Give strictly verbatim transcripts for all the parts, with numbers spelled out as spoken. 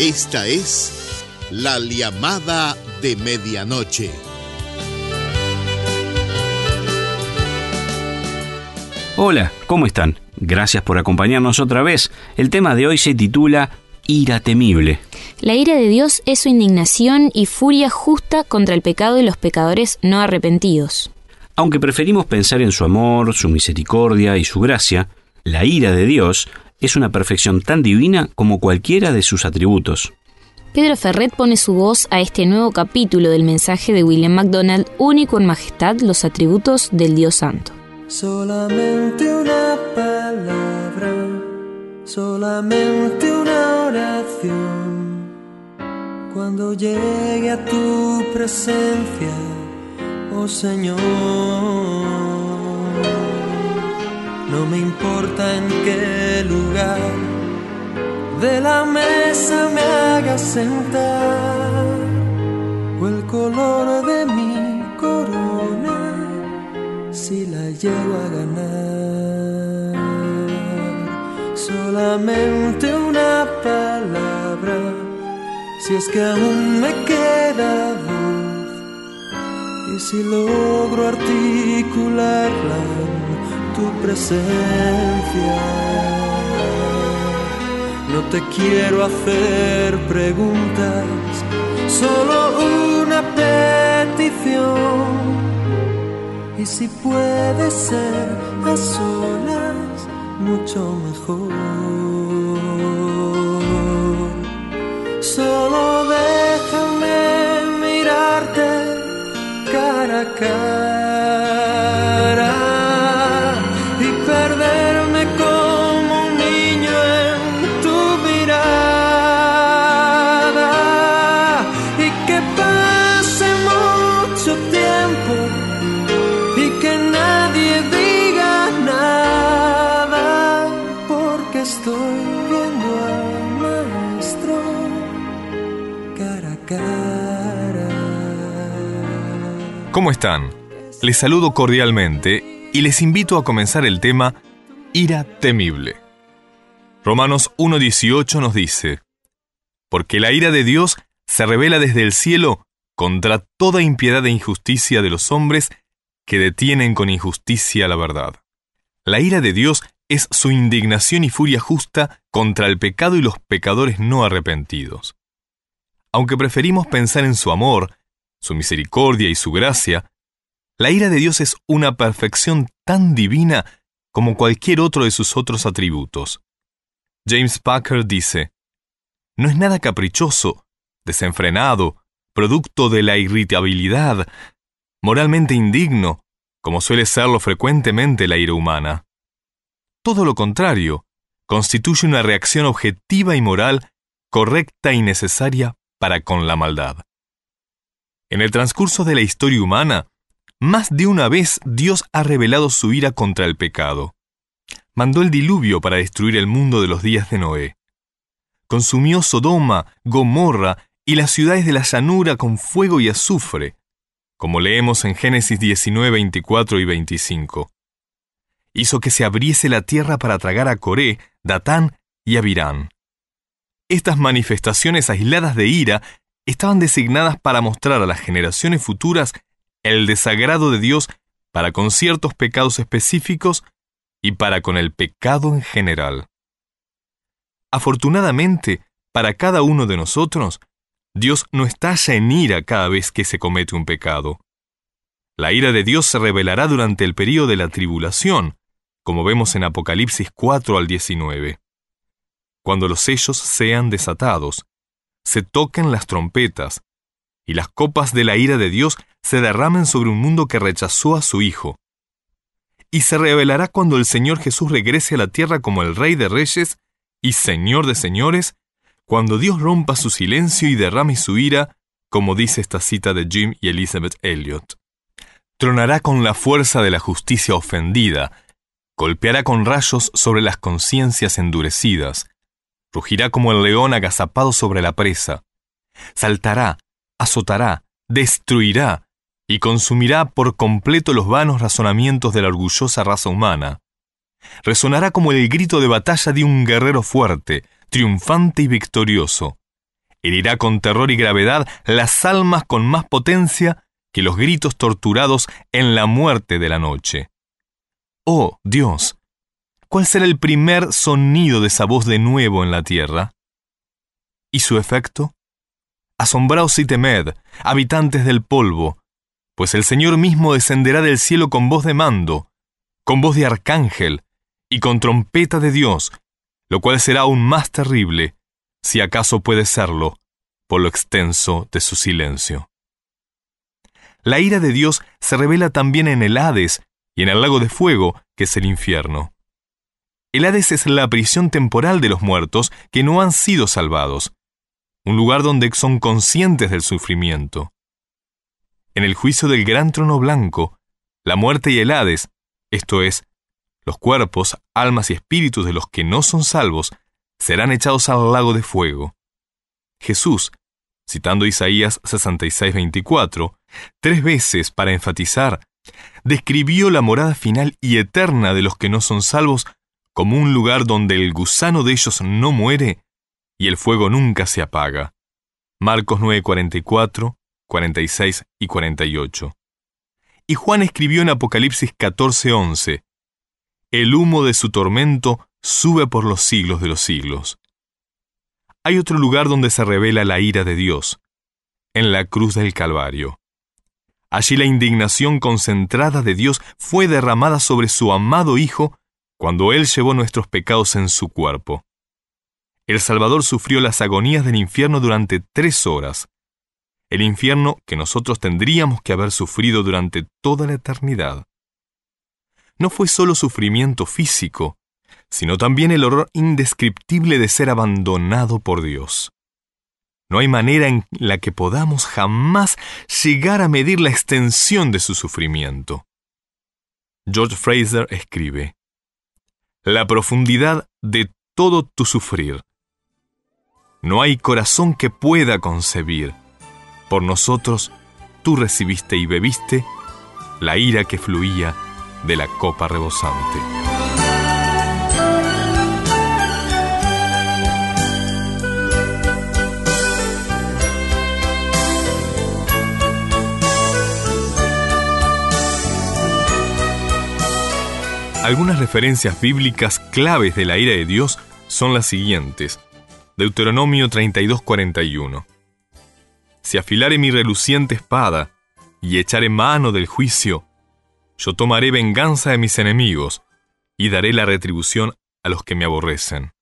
Esta es la llamada de medianoche. Hola, ¿cómo están? Gracias por acompañarnos otra vez. El tema de hoy se titula Ira temible. La ira de Dios es su indignación y furia justa contra el pecado y los pecadores no arrepentidos. Aunque preferimos pensar en su amor, su misericordia y su gracia, la ira de Dios es una perfección tan divina como cualquiera de sus atributos. Pedro Ferret pone su voz a este nuevo capítulo del mensaje de William MacDonald, único en majestad los atributos del Dios Santo. Solamente una palabra, solamente una oración. Cuando llegue a tu presencia, oh Señor, no me importa en qué lugar de la mesa me hagas sentar, o el color de mi corona, si la llego a ganar. Solamente una palabra, si es que aún me queda voz, y si logro articularla en tu presencia. No te quiero hacer preguntas, solo una petición. Y si puede ser a solas, mucho mejor. Solo déjame mirarte cara a cara y perderme como un niño en tu mirada, y que pase mucho tiempo y que nadie diga nada, porque estoy viendo al Maestro cara a cara. ¿Cómo están? Les saludo cordialmente y les invito a comenzar el tema Ira temible. Romanos uno dieciocho nos dice: porque la ira de Dios se revela desde el cielo contra toda impiedad e injusticia de los hombres que detienen con injusticia la verdad. La ira de Dios es su indignación y furia justa contra el pecado y los pecadores no arrepentidos. Aunque preferimos pensar en su amor, su misericordia y su gracia, la ira de Dios es una perfección tan divina como cualquier otro de sus otros atributos. James Packer dice: no es nada caprichoso, desenfrenado, producto de la irritabilidad, moralmente indigno, como suele serlo frecuentemente la ira humana. Todo lo contrario, constituye una reacción objetiva y moral correcta y necesaria para con la maldad. En el transcurso de la historia humana, más de una vez Dios ha revelado su ira contra el pecado. Mandó el diluvio para destruir el mundo de los días de Noé. Consumió Sodoma, Gomorra y las ciudades de la llanura con fuego y azufre, como leemos en Génesis diecinueve, veinticuatro y veinticinco. Hizo que se abriese la tierra para tragar a Coré, Datán y Abirán. Estas manifestaciones aisladas de ira estaban designadas para mostrar a las generaciones futuras el desagrado de Dios para con ciertos pecados específicos y para con el pecado en general. Afortunadamente, para cada uno de nosotros, Dios no estalla en ira cada vez que se comete un pecado. La ira de Dios se revelará durante el período de la tribulación, como vemos en Apocalipsis cuatro al diecinueve. Cuando los sellos sean desatados, se toquen las trompetas, y las copas de la ira de Dios se derramen sobre un mundo que rechazó a su Hijo. Y se revelará cuando el Señor Jesús regrese a la tierra como el Rey de Reyes y Señor de Señores, cuando Dios rompa su silencio y derrame su ira, como dice esta cita de Jim y Elizabeth Elliot. Tronará con la fuerza de la justicia ofendida, golpeará con rayos sobre las conciencias endurecidas, rugirá como el león agazapado sobre la presa, saltará, azotará, destruirá y consumirá por completo los vanos razonamientos de la orgullosa raza humana. Resonará como el grito de batalla de un guerrero fuerte, triunfante y victorioso, herirá con terror y gravedad las almas con más potencia que los gritos torturados en la muerte de la noche. Oh, Dios, ¿cuál será el primer sonido de esa voz de nuevo en la tierra? ¿Y su efecto? Asombraos y temed, habitantes del polvo, pues el Señor mismo descenderá del cielo con voz de mando, con voz de arcángel y con trompeta de Dios, lo cual será aún más terrible, si acaso puede serlo, por lo extenso de su silencio. La ira de Dios se revela también en el Hades y en el lago de fuego, que es el infierno. El Hades es la prisión temporal de los muertos que no han sido salvados, un lugar donde son conscientes del sufrimiento. En el juicio del gran trono blanco, la muerte y el Hades, esto es, los cuerpos, almas y espíritus de los que no son salvos, serán echados al lago de fuego. Jesús, citando Isaías sesenta y seis, veinticuatro, tres veces para enfatizar, describió la morada final y eterna de los que no son salvos como un lugar donde el gusano de ellos no muere y el fuego nunca se apaga. Marcos nueve, cuarenta y cuatro, cuarenta y seis y cuarenta y ocho. Y Juan escribió en Apocalipsis catorce, once, el humo de su tormento sube por los siglos de los siglos. Hay otro lugar donde se revela la ira de Dios, en la cruz del Calvario. Allí la indignación concentrada de Dios fue derramada sobre su amado Hijo cuando Él llevó nuestros pecados en su cuerpo. El Salvador sufrió las agonías del infierno durante tres horas, el infierno que nosotros tendríamos que haber sufrido durante toda la eternidad. No fue solo sufrimiento físico, sino también el horror indescriptible de ser abandonado por Dios. No hay manera en la que podamos jamás llegar a medir la extensión de su sufrimiento. George Fraser escribe: la profundidad de todo tu sufrir. No hay corazón que pueda concebir. Por nosotros, tú recibiste y bebiste la ira que fluía de la copa rebosante. Algunas referencias bíblicas claves de la ira de Dios son las siguientes. Deuteronomio treinta y dos, cuarenta y uno. Si afilare mi reluciente espada y echare mano del juicio, yo tomaré venganza de mis enemigos y daré la retribución a los que me aborrecen.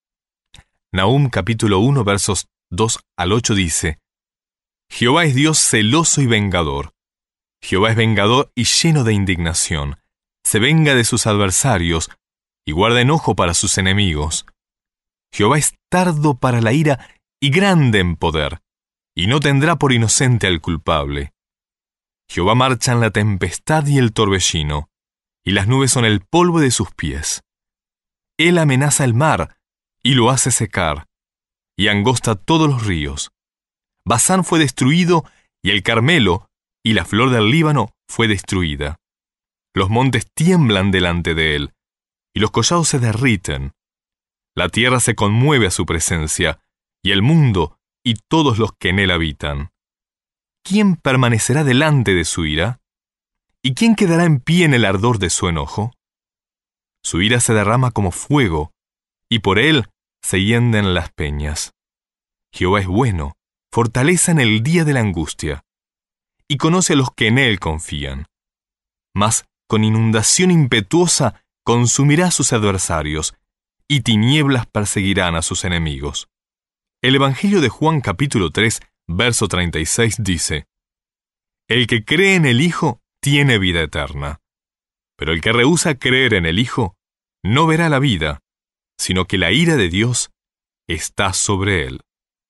Nahum capítulo uno versos dos al ocho dice: Jehová es Dios celoso y vengador. Jehová es vengador y lleno de indignación. Se venga de sus adversarios y guarda enojo para sus enemigos. Jehová es tardo para la ira y grande en poder, y no tendrá por inocente al culpable. Jehová marcha en la tempestad y el torbellino, y las nubes son el polvo de sus pies. Él amenaza el mar, y lo hace secar, y angosta todos los ríos. Basán fue destruido, y el Carmelo, y la flor del Líbano fue destruida. Los montes tiemblan delante de él, y los collados se derriten. La tierra se conmueve a su presencia, y el mundo y todos los que en él habitan. ¿Quién permanecerá delante de su ira? ¿Y quién quedará en pie en el ardor de su enojo? Su ira se derrama como fuego, y por él se hienden las peñas. Jehová es bueno, fortaleza en el día de la angustia, y conoce a los que en él confían. Mas con inundación impetuosa consumirá a sus adversarios, y tinieblas perseguirán a sus enemigos. El Evangelio de Juan capítulo tres, verso treinta y seis dice: El que cree en el Hijo tiene vida eterna, pero el que rehúsa creer en el Hijo no verá la vida, sino que la ira de Dios está sobre él.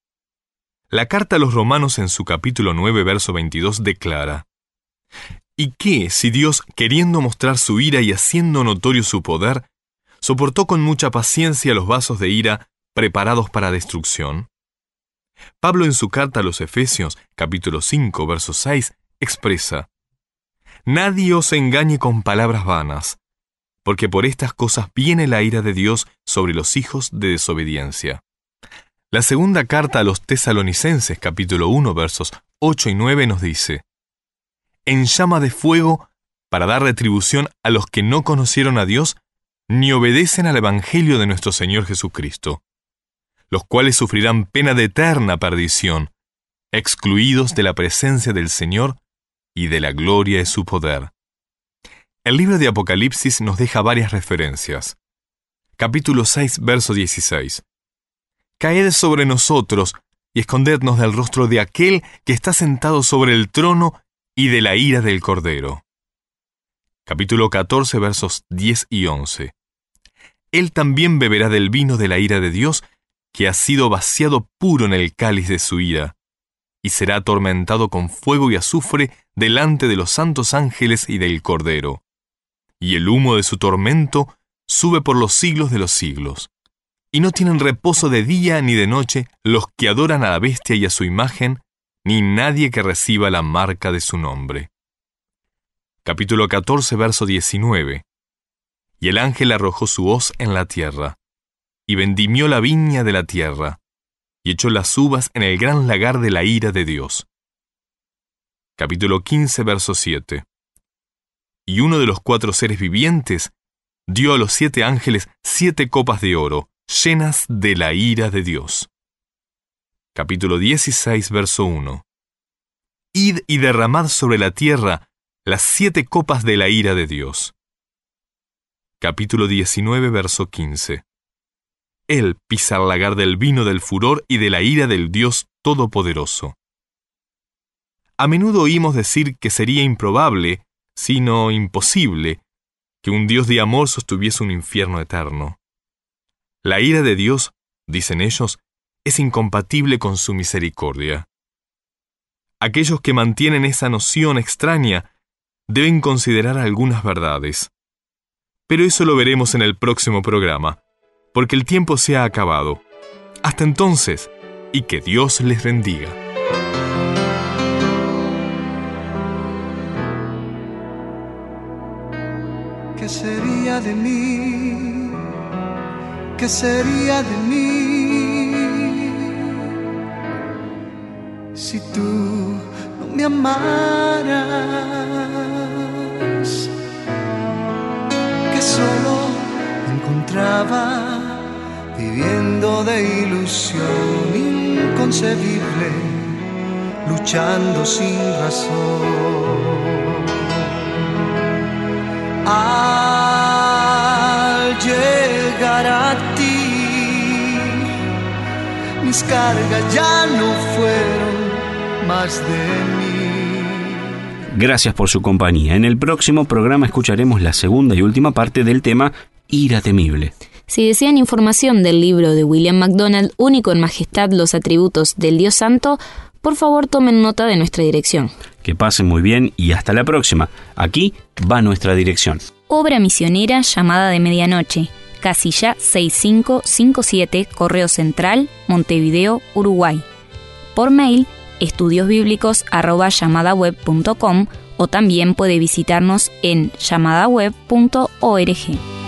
La carta a los Romanos en su capítulo nueve, verso veintidós declara: ¿Y qué si Dios, queriendo mostrar su ira y haciendo notorio su poder, soportó con mucha paciencia los vasos de ira preparados para destrucción? Pablo en su carta a los Efesios, capítulo cinco, verso seis, expresa: Nadie os engañe con palabras vanas, porque por estas cosas viene la ira de Dios sobre los hijos de desobediencia. La segunda carta a los Tesalonicenses, capítulo uno, versos ocho y nueve, nos dice: en llama de fuego para dar retribución a los que no conocieron a Dios ni obedecen al Evangelio de nuestro Señor Jesucristo, los cuales sufrirán pena de eterna perdición, excluidos de la presencia del Señor y de la gloria de su poder. El libro de Apocalipsis nos deja varias referencias. Capítulo seis, verso dieciséis. Caed sobre nosotros y escondednos del rostro de aquel que está sentado sobre el trono y de la ira del Cordero. Capítulo catorce, versos diez y once. Él también beberá del vino de la ira de Dios, que ha sido vaciado puro en el cáliz de su ira, y será atormentado con fuego y azufre delante de los santos ángeles y del Cordero. Y el humo de su tormento sube por los siglos de los siglos. Y no tienen reposo de día ni de noche los que adoran a la bestia y a su imagen, ni nadie que reciba la marca de su nombre. Capítulo catorce, verso diecinueve. Y el ángel arrojó su hoz en la tierra, y vendimió la viña de la tierra, y echó las uvas en el gran lagar de la ira de Dios. Capítulo quince, verso siete. Y uno de los cuatro seres vivientes dio a los siete ángeles siete copas de oro, llenas de la ira de Dios. Capítulo dieciséis, verso uno. Id y derramad sobre la tierra las siete copas de la ira de Dios. Capítulo diecinueve, verso quince. Él pisa el lagar del vino del furor y de la ira del Dios Todopoderoso. A menudo oímos decir que sería improbable, sino imposible, que un Dios de amor sostuviese un infierno eterno. La ira de Dios, dicen ellos, es incompatible con su misericordia. Aquellos que mantienen esa noción extraña deben considerar algunas verdades. Pero eso lo veremos en el próximo programa, porque el tiempo se ha acabado. Hasta entonces, y que Dios les bendiga. ¿Qué sería de mí? ¿Qué sería de mí si tú no me amaras? Que solo me encontraba viviendo de ilusión inconcebible, luchando sin razón. Al llegar a ti, mis cargas ya no fueron más de mí. Gracias por su compañía. En el próximo programa escucharemos la segunda y última parte del tema Ira temible. Si desean información del libro de William MacDonald, Único en Majestad, los atributos del Dios Santo, por favor tomen nota de nuestra dirección. Que pasen muy bien y hasta la próxima. Aquí va nuestra dirección. Obra misionera Llamada de Medianoche, casilla seis cinco cinco siete, Correo Central, Montevideo, Uruguay. Por mail, estudiosbíblicos arroba llamadaweb punto com, o también puede visitarnos en llamadaweb punto org.